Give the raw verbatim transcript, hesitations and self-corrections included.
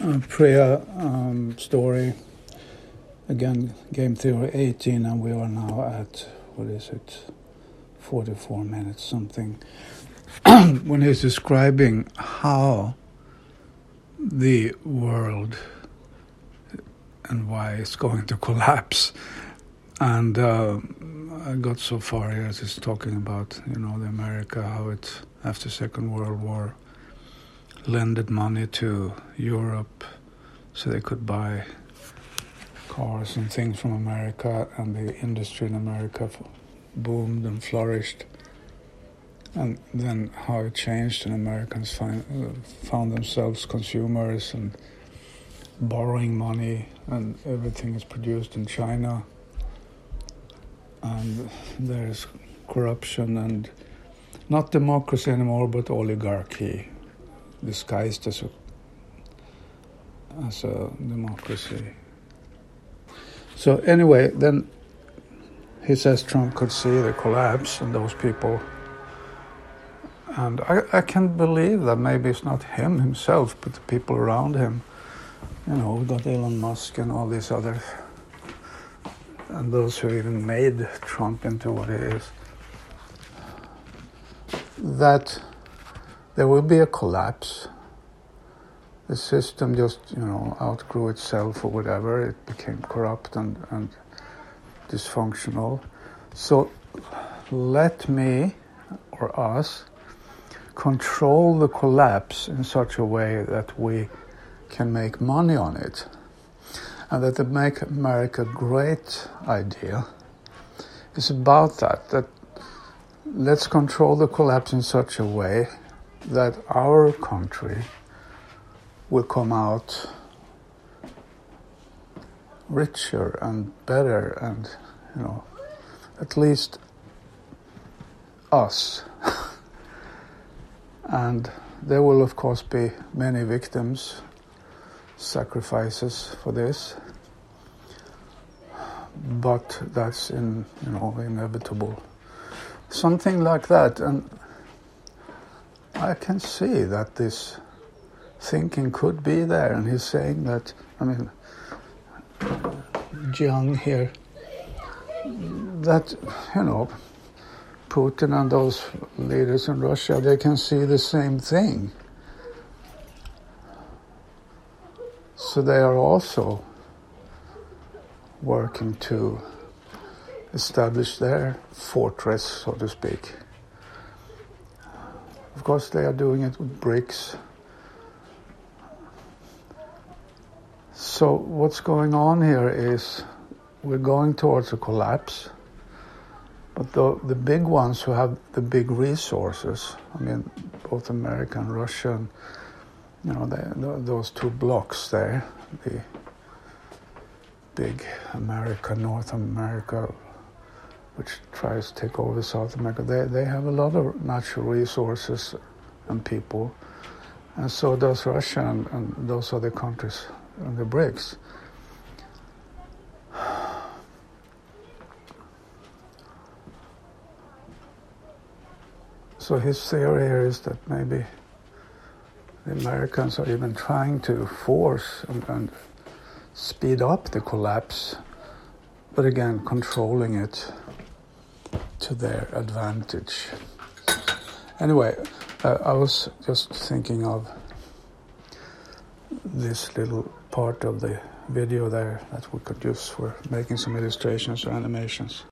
uh, Priya um, story. Again, game theory eighteen, and we are now at, what is it, forty-four minutes, something. When he's describing how the world and why it's going to collapse. And uh, I got so far here as he's talking about, you know, the America, how it, after Second World War, lended money to Europe so they could buy cars and things from America, and the industry in America boomed and flourished. And then how it changed, and Americans find, uh, found themselves consumers and borrowing money, and everything is produced in China. And there's corruption and not democracy anymore, but oligarchy, disguised as a, as a democracy. So anyway, then he says Trump could see the collapse and those people. And I, I can believe that maybe it's not him himself, but the people around him. You know, we've got Elon Musk and all these others, and those who even made Trump into what he is. That there will be a collapse. The system just, you know, outgrew itself or whatever. It became corrupt and, and dysfunctional. So let me, or us, control the collapse in such a way that we can make money on it. And that the Make America Great idea is about that, that let's control the collapse in such a way that our country will come out richer and better, and, you know, at least us. And there will, of course, be many victims, sacrifices for this, but that's in, you know, inevitable. Something like that, and I can see that this thinking could be there, and he's saying that, I mean, Jiang here, that, you know, Putin and those leaders in Russia, they can see the same thing. So they are also working to establish their fortress, so to speak. Of course, they are doing it with BRICS. So what's going on here is we're going towards a collapse, but the, the big ones who have the big resources, I mean, both America and Russia, and, you know, they, those two blocks there, the big America, North America, which tries to take over South America, they, they have a lot of natural resources and people, and so does Russia and, and those other countries in the BRICS. So his theory here is that maybe the Americans are even trying to force and, and speed up the collapse, but again, controlling it to their advantage. Anyway, uh, I was just thinking of this little part of the video there that we could use for making some illustrations or animations.